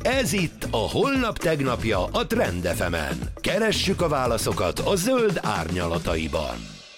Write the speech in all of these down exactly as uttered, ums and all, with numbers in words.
Ez itt a Holnap tegnapja a Trend ef emen. Keressük a válaszokat a zöld árnyalataiban.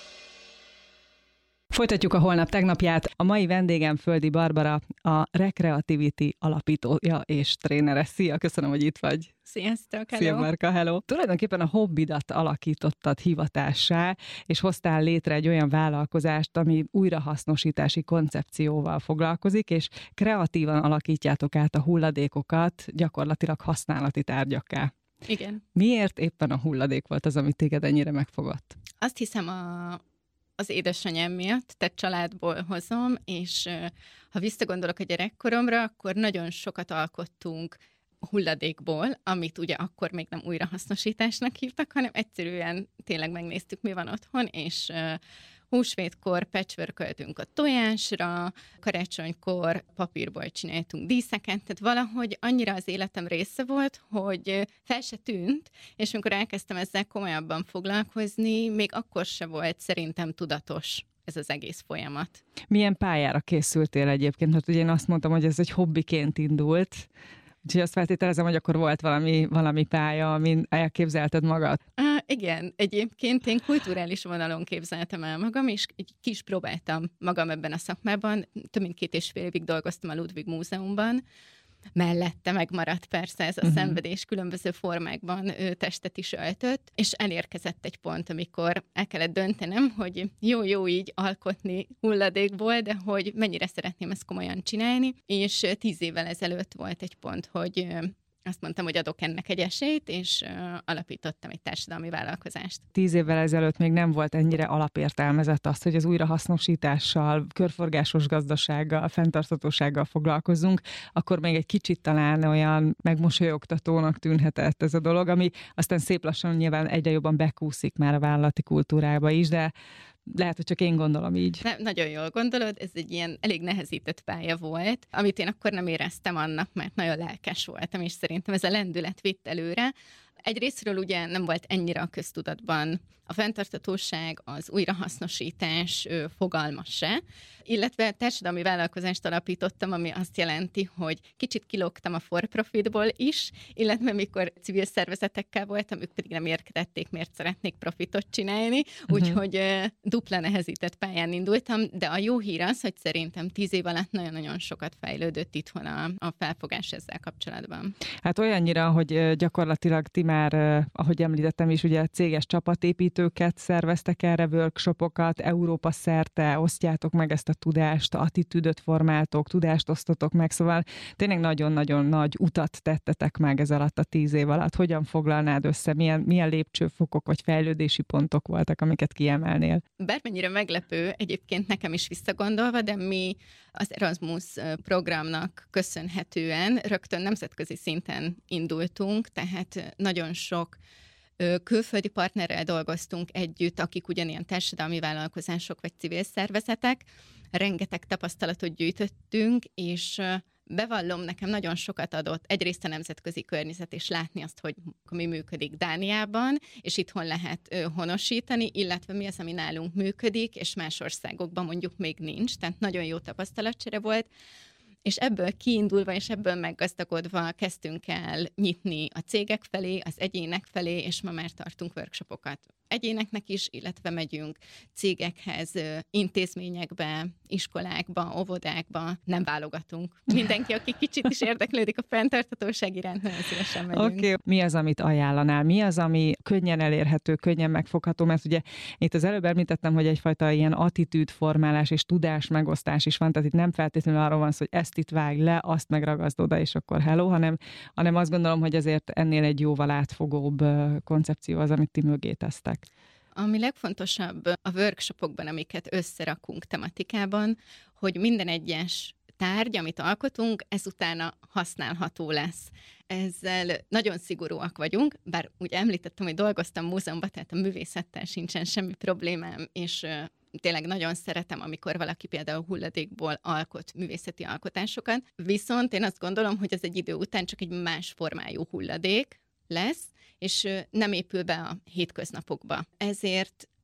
Folytatjuk a Holnap tegnapját. A mai vendégem Földi Barbara, a Recreativity alapítója és trénere. Szia, köszönöm, hogy itt vagy. Sziasztok, hello! Szia, Marka, hello! Tulajdonképpen a hobbidat alakítottad hivatássá, és hoztál létre egy olyan vállalkozást, ami újrahasznosítási koncepcióval foglalkozik, és kreatívan alakítjátok át a hulladékokat gyakorlatilag használati tárgyakká. Igen. Miért éppen a hulladék volt az, amit téged ennyire megfogott? Azt hiszem a... az édesanyám miatt, tehát családból hozom, és ha visszagondolok a gyerekkoromra, akkor nagyon sokat alkottunk hulladékból, amit ugye akkor még nem újrahasznosításnak hívtak, hanem egyszerűen tényleg megnéztük, mi van otthon, és húsvétkor patchworköltünk a tojásra, karácsonykor papírból csináltunk díszeket, tehát valahogy annyira az életem része volt, hogy fel se tűnt, és amikor elkezdtem ezzel komolyabban foglalkozni, még akkor se volt szerintem tudatos ez az egész folyamat. Milyen pályára készültél egyébként? Hát ugye én azt mondtam, hogy ez egy hobbiként indult, úgyhogy azt feltételezem, hogy akkor volt valami, valami pálya, amin elképzelted magad. Uh, igen, egyébként én kulturális vonalon képzeltem el magam, és egy kis próbáltam magam ebben a szakmában. Több mint két és fél évig dolgoztam a Ludwig Múzeumban. Mellette megmaradt persze ez a uh-huh. szenvedés különböző formákban ő testet is öltött, és elérkezett egy pont, amikor el kellett döntenem, hogy jó-jó így alkotni hulladékból, de hogy mennyire szeretném ezt komolyan csinálni, és tíz évvel ezelőtt volt egy pont, hogy azt mondtam, hogy adok ennek egy esélyt, és uh, alapítottam egy társadalmi vállalkozást. Tíz évvel ezelőtt még nem volt ennyire alapértelmezett az, hogy az újrahasznosítással, körforgásos gazdasággal, fenntarthatósággal foglalkozunk, akkor még egy kicsit talán olyan megmosolyogtatónak tűnhetett ez a dolog, ami aztán szép lassan nyilván egyre jobban bekúszik már a vállalati kultúrába is, de lehet, hogy csak én gondolom így. Ne, nagyon jól gondolod, ez egy ilyen elég nehezített pálya volt, amit én akkor nem éreztem annak, mert nagyon lelkes voltam, és szerintem ez a lendület vitt előre. Egyrészről ugye nem volt ennyire a köztudatban a fenntarthatóság, az újrahasznosítás ö, fogalma se, illetve társadalmi vállalkozást alapítottam, ami azt jelenti, hogy kicsit kilógtam a for-profitból is, illetve mikor civil szervezetekkel voltam, ők pedig nem értették, miért szeretnék profitot csinálni, uh-huh. úgyhogy ö, dupla nehezített pályán indultam, de a jó hír az, hogy szerintem tíz év alatt nagyon-nagyon sokat fejlődött itthon a, a felfogás ezzel kapcsolatban. Hát olyannyira, hogy gyakorlatilag ti már, ahogy említettem is, ugye céges csapatépítőket szerveztek erre, workshopokat, Európa szerte osztjátok meg ezt a tudást, attitűdöt formáltok, tudást osztotok meg, szóval tényleg nagyon-nagyon nagy utat tettetek meg ez alatt a tíz év alatt. Hogyan foglalnád össze, milyen, milyen lépcsőfokok vagy fejlődési pontok voltak, amiket kiemelnél? Bármennyire meglepő egyébként nekem is visszagondolva, de mi az Erasmus programnak köszönhetően rögtön nemzetközi szinten indultunk, tehát nagyon sok külföldi partnerrel dolgoztunk együtt, akik ugyanilyen társadalmi vállalkozások vagy civil szervezetek. Rengeteg tapasztalatot gyűjtöttünk, és bevallom, nekem nagyon sokat adott egyrészt a nemzetközi környezet, és látni azt, hogy mi működik Dániában, és itthon lehet honosítani, illetve mi az, ami nálunk működik, és más országokban mondjuk még nincs, tehát nagyon jó tapasztalatcsere volt. És ebből kiindulva, és ebből meggazdagodva kezdtünk el nyitni a cégek felé, az egyének felé, és ma már tartunk workshopokat egyéneknek is, illetve megyünk cégekhez, intézményekbe, iskolákba, óvodákba, nem válogatunk. Mindenki, aki kicsit is érdeklődik a fenntarthatóság iránt, nagyon szívesen megyünk. Oké, okay. Mi az, amit ajánlanál? Mi az, ami könnyen elérhető, könnyen megfogható? Mert ugye itt az előbb említettem, hogy egyfajta ilyen attitűdformálás és tudás megosztás is van, tehát itt nem feltétlenül arról van szó, hogy ezt itt vág le, azt megragaszd oda, és akkor hello, hanem, hanem azt gondolom, hogy azért ennél egy jóval átfogóbb koncepció az, amit ti mögé tesztek. Ami legfontosabb a workshopokban, amiket összerakunk tematikában, hogy minden egyes tárgy, amit alkotunk, ezután használható lesz. Ezzel nagyon szigorúak vagyunk, bár úgy említettem, hogy dolgoztam múzeumban, tehát a művészettel sincsen semmi problémám, és tényleg nagyon szeretem, amikor valaki például hulladékból alkot művészeti alkotásokat. Viszont én azt gondolom, hogy ez egy idő után csak egy más formájú hulladék lesz, és nem épül be a hétköznapokba. Ezért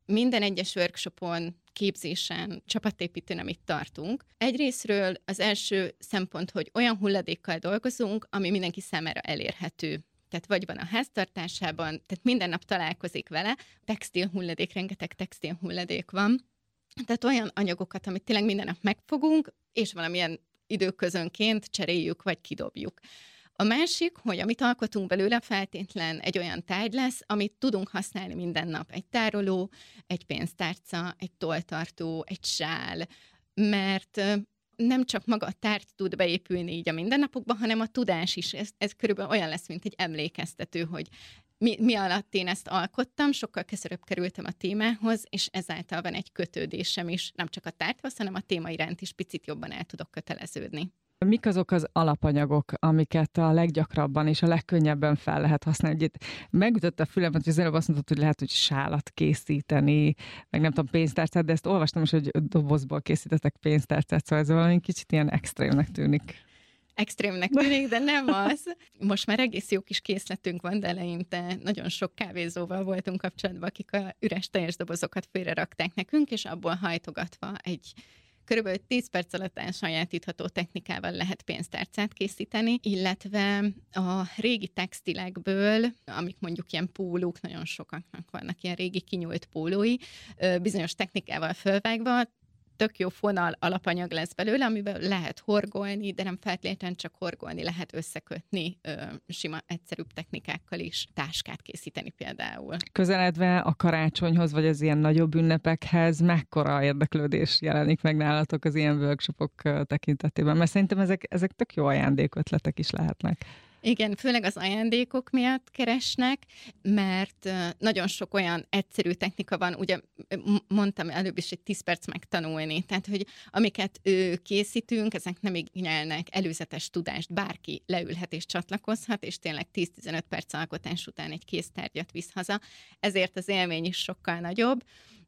minden egyes workshopon, képzésen, csapatépítőn, amit tartunk. Egyrészről az első szempont, hogy olyan hulladékkal dolgozunk, ami mindenki számára elérhető. Tehát vagy van a háztartásában, tehát minden nap találkozik vele, textil hulladék, rengeteg textil hulladék van. Tehát olyan anyagokat, amit tényleg minden nap megfogunk, és valamilyen időközönként cseréljük, vagy kidobjuk. A másik, hogy amit alkotunk belőle, feltétlen egy olyan tárgy lesz, amit tudunk használni minden nap. Egy tároló, egy pénztárca, egy tolltartó, egy sál, mert nem csak maga a tárgy tud beépülni így a mindennapokba, hanem a tudás is. Ez, ez körülbelül olyan lesz, mint egy emlékeztető, hogy mi, mi alatt én ezt alkottam, sokkal közelebb kerültem a témához, és ezáltal van egy kötődésem is, nem csak a tárgyhoz, hanem a téma iránt is picit jobban el tudok köteleződni. Mik azok az alapanyagok, amiket a leggyakrabban és a legkönnyebben fel lehet használni? Ugye megütötte a fülemet, hogy az előbb azt mondtad, hogy lehet, hogy sálat készíteni, meg nem tudom, pénztárcát, de ezt olvastam is, hogy dobozból készítettek pénztárcát, szóval ez valami kicsit ilyen extrémnek tűnik. Extrémnek tűnik, de nem az. Most már egész jó kis készletünk van, de eleinte nagyon sok kávézóval voltunk kapcsolatban, akik a üres teljes dobozokat félrerakták nekünk, és abból hajtogatva egy körülbelül tíz perc alatt elsajátítható technikával lehet pénztárcát készíteni, illetve a régi textilekből, amik mondjuk ilyen pólók, nagyon sokaknak vannak ilyen régi kinyúlt pólói, bizonyos technikával fölvágva, tök jó fonal alapanyag lesz belőle, amiben lehet horgolni, de nem feltétlenül csak horgolni, lehet összekötni ö, sima, egyszerűbb technikákkal is, táskát készíteni például. Közeledve a karácsonyhoz, vagy az ilyen nagyobb ünnepekhez, mekkora érdeklődés jelenik meg nálatok az ilyen workshopok tekintetében? Mert szerintem ezek, ezek tök jó ajándékötletek is lehetnek. Igen, főleg az ajándékok miatt keresnek, mert nagyon sok olyan egyszerű technika van, ugye mondtam előbb is, hogy tíz perc megtanulni, tehát hogy amiket készítünk, ezek nem igényelnek előzetes tudást, bárki leülhet és csatlakozhat, és tényleg tíz-tizenöt perc alkotás után egy kéztárgyat visz haza, ezért az élmény is sokkal nagyobb,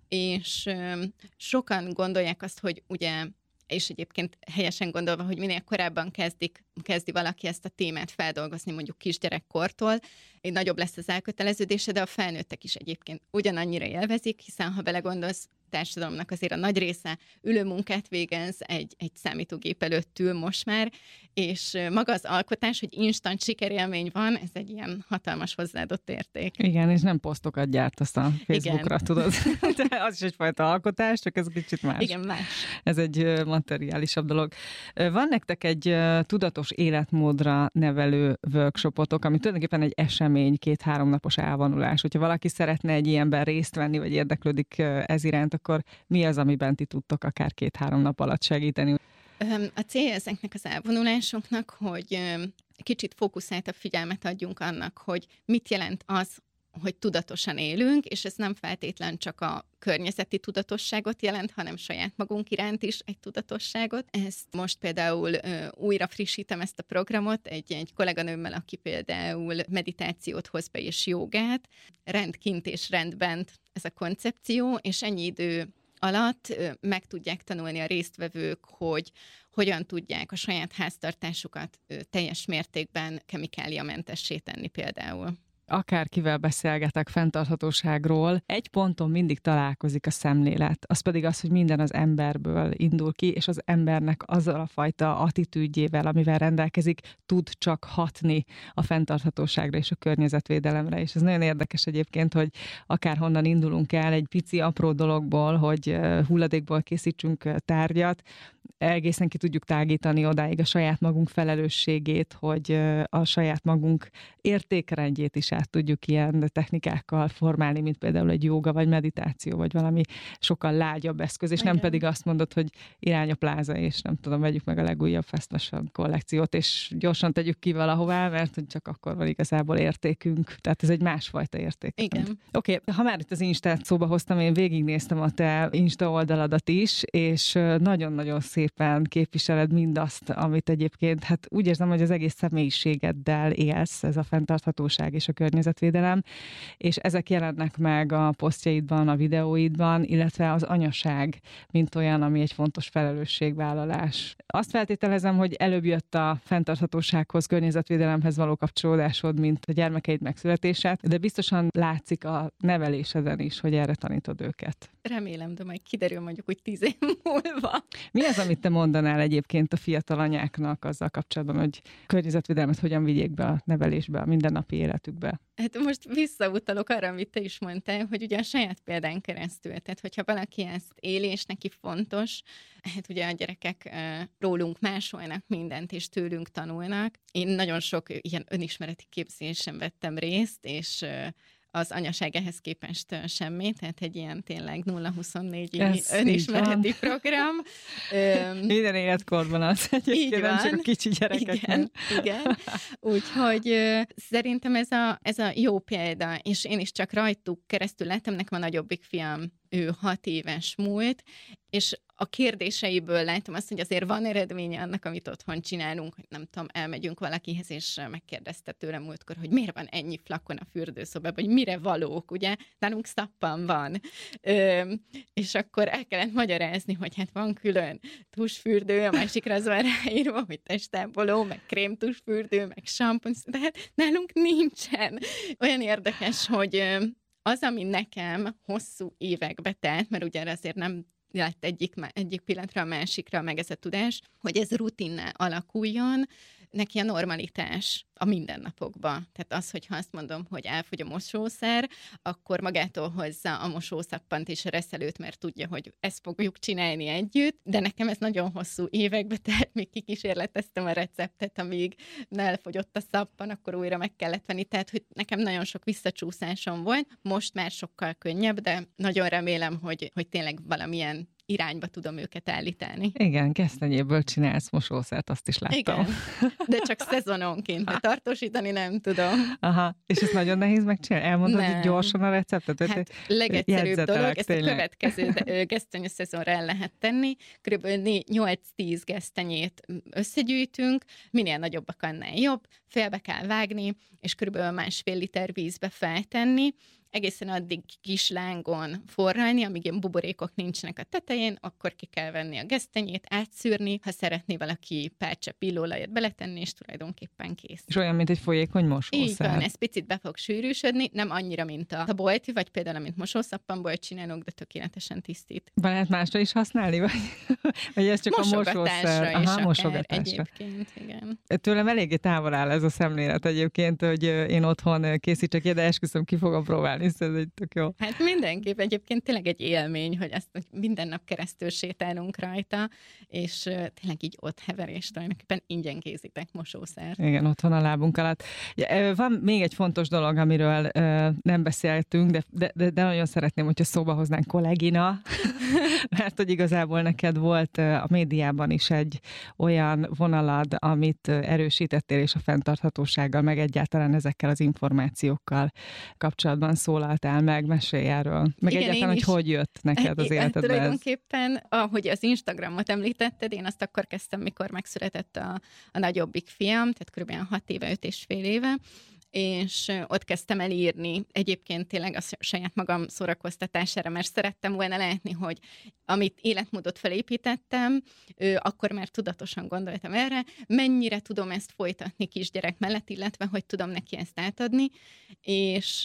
és sokan gondolják azt, hogy ugye és egyébként helyesen gondolva, hogy minél korábban kezdik, kezdi valaki ezt a témát feldolgozni, mondjuk kisgyerekkortól, egy nagyobb lesz az elköteleződése, de a felnőttek is egyébként ugyanannyira élvezik, hiszen ha belegondolsz, társadalomnak azért a nagy része ülőmunkát végez, egy, egy számítógép előtt ül most már, és maga az alkotás, hogy instant sikerélmény van, ez egy ilyen hatalmas hozzáadott érték. Igen, és nem posztokat gyártasz a Facebookra, igen. Tudod. De az is egyfajta alkotás, csak ez kicsit más. Igen, más. Ez egy materiálisabb dolog. Van nektek egy tudatos életmódra nevelő workshopotok, ami tulajdonképpen egy esemény, két-három napos elvonulás. Hogyha valaki szeretne egy ilyenben részt venni, vagy érdeklődik ez iránt, akkor mi az, amiben ti tudtok akár két-három nap alatt segíteni? A célja ezeknek az elvonulásoknak, hogy kicsit fókuszáltabb figyelmet adjunk annak, hogy mit jelent az, hogy tudatosan élünk, és ez nem feltétlen csak a környezeti tudatosságot jelent, hanem saját magunk iránt is egy tudatosságot. Ezt most például ö, újra frissítem ezt a programot egy, egy kolléganőmmel, aki például meditációt hoz be és jogát, rendkint és rendbent ez a koncepció, és ennyi idő alatt ö, meg tudják tanulni a résztvevők, hogy hogyan tudják a saját háztartásukat ö, teljes mértékben kemikáliamentessé tenni például. Akárkivel beszélgetek fenntarthatóságról, egy ponton mindig találkozik a szemlélet. Az pedig az, hogy minden az emberből indul ki, és az embernek azzal a fajta attitűdjével, amivel rendelkezik, tud csak hatni a fenntarthatóságra és a környezetvédelemre. És ez nagyon érdekes egyébként, hogy akárhonnan indulunk el egy pici apró dologból, hogy hulladékból készítsünk tárgyat, egészen ki tudjuk tágítani odáig a saját magunk felelősségét, hogy a saját magunk értékrendjét is át tudjuk ilyen technikákkal formálni, mint például egy jóga, vagy meditáció, vagy valami sokkal lágyabb eszköz, és igen. Nem pedig azt mondod, hogy irány a pláza, és nem tudom, vegyük meg a legújabb fast fashion kollekciót, és gyorsan tegyük ki valahová, mert hogy csak akkor van igazából értékünk. Tehát ez egy másfajta érték. Igen. Oké, okay, ha már itt az Instát szóba hoztam, én végignéztem a te Insta oldaladat is, és nagyon-nagyon szépen képviseled mindazt, amit egyébként, hát úgy érzem, hogy az egész személyiségeddel élsz, ez a fenntarthatóság és a környezetvédelem, és ezek jelennek meg a posztjaidban, a videóidban, illetve az anyaság, mint olyan, ami egy fontos felelősségvállalás. Azt feltételezem, hogy előbb jött a fenntarthatósághoz, környezetvédelemhez való kapcsolódásod, mint a gyermekeid megszületése, de biztosan látszik a neveléseden is, hogy erre tanítod őket. Remélem, de majd kiderül mondjuk, hogy tíz év múlva. Mi az, amit te mondanál egyébként a fiatal anyáknak azzal kapcsolatban, hogy környezetvédelmet hogyan vigyék be a nevelésbe, a mindennapi életükbe? Hát most visszautalok arra, amit te is mondtál, hogy ugye a saját példán keresztül. Tehát, hogyha valaki ezt éli, és neki fontos, hát ugye a gyerekek rólunk másolnak mindent, és tőlünk tanulnak. Én nagyon sok ilyen önismereti képzésen vettem részt, és az anyaság ehhez képest semmi, tehát egy ilyen tényleg nulla huszonnégy önismereti program. Minden életkorban az egyébként, nem csak a kicsi gyerekeknek. Igen, igen. Úgyhogy szerintem ez a, ez a jó példa, és én is csak rajtuk keresztül láttam, nekem a nagyobbik fiam, ő hat éves múlt, és a kérdéseiből látom azt, hogy azért van eredménye annak, amit otthon csinálunk, hogy nem tudom, elmegyünk valakihez, és megkérdezte tőlem múltkor, hogy miért van ennyi flakon a fürdőszobában, hogy mire valók, ugye? Nálunk szappan van. Ö, és akkor el kellett magyarázni, hogy hát van külön tusfürdő, a másikra az van ráírva, hogy testápoló, meg krémtusfürdő, meg sampon, de hát nálunk nincsen. Olyan érdekes, hogy az, ami nekem hosszú évekbe telt, mert ugye azért nem lett egyik, egyik pillanatra a másikra meg ez a tudás, hogy ez rutinná alakuljon, neki a normalitás a mindennapokban. Tehát az, hogyha azt mondom, hogy elfogy a mosószer, akkor magától hozza a mosószappant és a reszelőt, mert tudja, hogy ezt fogjuk csinálni együtt, de nekem ez nagyon hosszú évekbe, tehát még kikísérleteztem a receptet, amíg elfogyott a szappan, akkor újra meg kellett venni, tehát hogy nekem nagyon sok visszacsúszásom volt, most már sokkal könnyebb, de nagyon remélem, hogy, hogy tényleg valamilyen irányba tudom őket állítani. Igen, gesztenyéből csinálsz mosószert, azt is láttam. Igen, de csak szezononként, mert tartósítani nem tudom. Aha, és ez nagyon nehéz megcsinálni? Elmondod így gyorsan a receptet? Hát legegyszerűbb dolog, ezt tényleg. A következő gesztenye szezonra el lehet tenni. Körülbelül nyolc-tíz gesztenyét összegyűjtünk, minél nagyobbak, annál jobb, félbe kell vágni, és körülbelül másfél liter vízbe feltenni, egészen addig kis lángon forralni, amíg ilyen buborékok nincsenek a tetején, akkor ki kell venni a gesztenyét, átszűrni, ha szeretné valaki pár csepp illóolajat beletenni, és tulajdonképpen kész. És olyan, mint egy folyékony mosószer. Így van, ez picit be fog sűrűsödni, nem annyira, mint a, a bolti, vagy például, amit mosószappanból csinálunk, de tökéletesen tisztít. Van lehet másra is használni, vagy, vagy ez csak a mosószer? Aha, akár, mosogatásra. Egyébként, igen. Tőlem eléggé távol áll ez a szemlélet egyébként, hogy én otthon készítsek ide, de esküszöm, ki fogom próbálni. Ez egy tök jó. Hát mindenképp egyébként tényleg egy élmény, hogy ezt minden nap keresztül sétálunk rajta, és tényleg így ott hever, és tulajdonképpen ingyen készítek mosószert. Igen, ott van a lábunk alatt. Van még egy fontos dolog, amiről nem beszéltünk, de, de, de, de nagyon szeretném, hogyha szóba hoznánk kollégina, mert hogy igazából neked volt a médiában is egy olyan vonalad, amit erősítettél, és a fenntarthatósággal, meg egyáltalán ezekkel az információkkal kapcsolatban szólaltál meg, mesélj erről. Meg igen, egyáltalán, hogy hogy jött neked az életedbe ez? Tulajdonképpen, ahogy az Instagramot említetted, én azt akkor kezdtem, mikor megszületett a, a nagyobbik fiam, tehát kb. hat éve, öt és fél éve, és ott kezdtem el írni egyébként tényleg a saját magam szórakoztatására, mert szerettem volna látni, hogy amit életmódot felépítettem, akkor már tudatosan gondoltam erre, mennyire tudom ezt folytatni kisgyerek mellett, illetve hogy tudom neki ezt átadni, és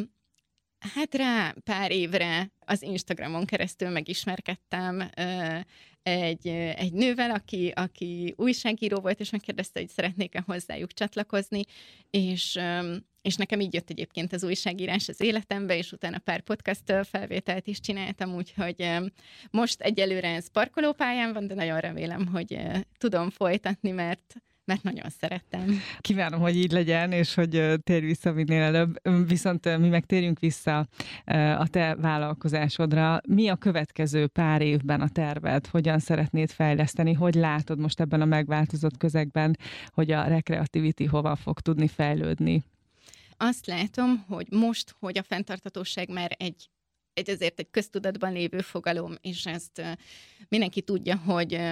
hát rá pár évre az Instagramon keresztül megismerkedtem egy, egy nővel, aki, aki újságíró volt, és megkérdezte, hogy szeretnék-e hozzájuk csatlakozni, és, és nekem így jött egyébként az újságírás az életembe, és utána pár podcast felvételt is csináltam, úgyhogy most egyelőre ez parkolópályán van, de nagyon remélem, hogy tudom folytatni, mert mert nagyon szerettem. Kívánom, hogy így legyen, és hogy térj vissza minél előbb. Viszont mi meg térjünk vissza a te vállalkozásodra. Mi a következő pár évben a terved? Hogyan szeretnéd fejleszteni? Hogy látod most ebben a megváltozott közegben, hogy a Recreativity hova fog tudni fejlődni? Azt látom, hogy most, hogy a fenntarthatóság már egy egy azért egy köztudatban lévő fogalom, és ezt mindenki tudja, hogy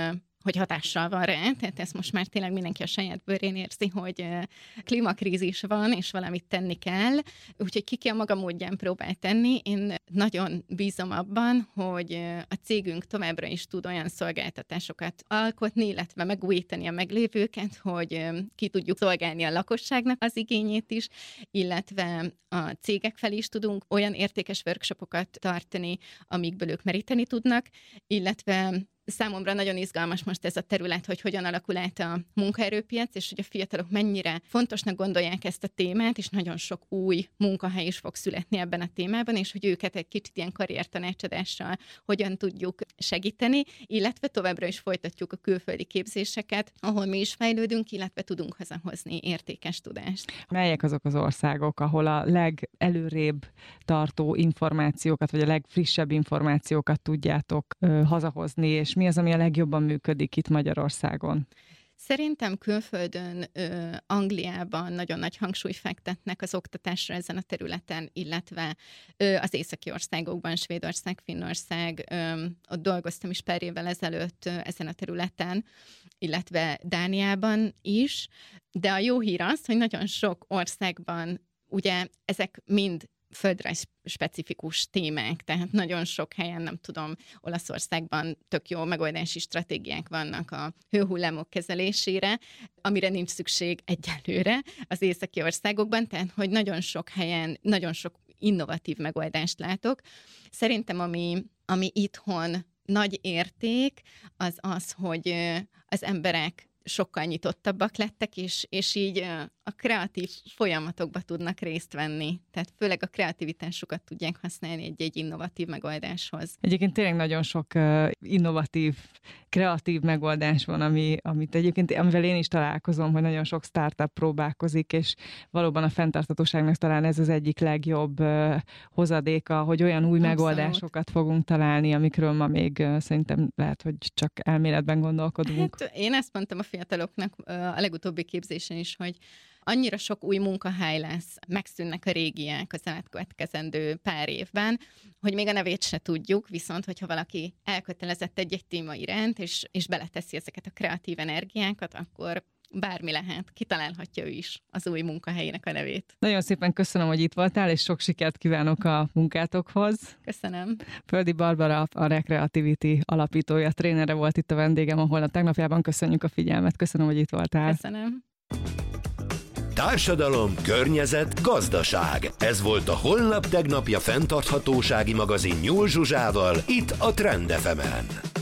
hogy hatással van rá, tehát ezt most már tényleg mindenki a saját bőrén érzi, hogy klímakrízis van, és valamit tenni kell, úgyhogy ki a maga módján próbál tenni. Én nagyon bízom abban, hogy a cégünk továbbra is tud olyan szolgáltatásokat alkotni, illetve megújítani a meglévőket, hogy ki tudjuk szolgálni a lakosságnak az igényét is, illetve a cégek felé is tudunk olyan értékes workshopokat tartani, amikből ők meríteni tudnak, illetve számomra nagyon izgalmas most ez a terület, hogy hogyan alakul át a munkaerőpiac, és hogy a fiatalok mennyire fontosnak gondolják ezt a témát, és nagyon sok új munkahely is fog születni ebben a témában, és hogy őket egy kicsit ilyen karriertanácsadással hogyan tudjuk segíteni, illetve továbbra is folytatjuk a külföldi képzéseket, ahol mi is fejlődünk, illetve tudunk hazahozni értékes tudást. Melyek azok az országok, ahol a legelőrébb tartó információkat, vagy a legfrissebb információkat tudjátok ö, hazahozni, és mi az, ami a legjobban működik itt Magyarországon? Szerintem külföldön, ö, Angliában nagyon nagy hangsúly fektetnek az oktatásra ezen a területen, illetve ö, az északi országokban, Svédország, Finnország, ö, ott dolgoztam is pár évvel ezelőtt ö, ezen a területen, illetve Dániában is, de a jó hír az, hogy nagyon sok országban ugye ezek mind földrajz specifikus témák, tehát nagyon sok helyen, nem tudom, Olaszországban tök jó megoldási stratégiák vannak a hőhullámok kezelésére, amire nincs szükség egyelőre az északi országokban, tehát hogy nagyon sok helyen, nagyon sok innovatív megoldást látok. Szerintem ami, ami itthon nagy érték, az az, hogy az emberek sokkal nyitottabbak lettek, és, és így a kreatív folyamatokba tudnak részt venni. Tehát főleg a kreativitásukat tudják használni egy-egy innovatív megoldáshoz. Egyébként tényleg nagyon sok uh, innovatív, kreatív megoldás van, ami, amit egyébként, amivel én is találkozom, hogy nagyon sok startup próbálkozik, és valóban a fenntarthatóságnak talán ez az egyik legjobb uh, hozadéka, hogy olyan új Abszolút. megoldásokat fogunk találni, amikről ma még uh, szerintem lehet, hogy csak elméletben gondolkodunk. Hát én ezt mondtam a fiataloknak uh, a legutóbbi képzésen is, hogy annyira sok új munkahely lesz, megszűnnek a régiek az elkövetkezendő pár évben, hogy még a nevét se tudjuk, viszont hogyha valaki elkötelezett egy-egy téma iránt, és, és beleteszi ezeket a kreatív energiákat, akkor bármi lehet, kitalálhatja ő is az új munkahelyének a nevét. Nagyon szépen köszönöm, hogy itt voltál, és sok sikert kívánok a munkátokhoz. Köszönöm. Földi Barbara, a Recreativity alapítója, trénere volt itt a vendégem a Holnap tegnapjában. Köszönjük a figyelmet. Köszönöm, hogy itt voltál. Köszönöm. Társadalom, környezet, gazdaság. Ez volt a Holnap tegnapja fenntarthatósági magazin Nyúl Zsuzsával, itt a Trend ef emen.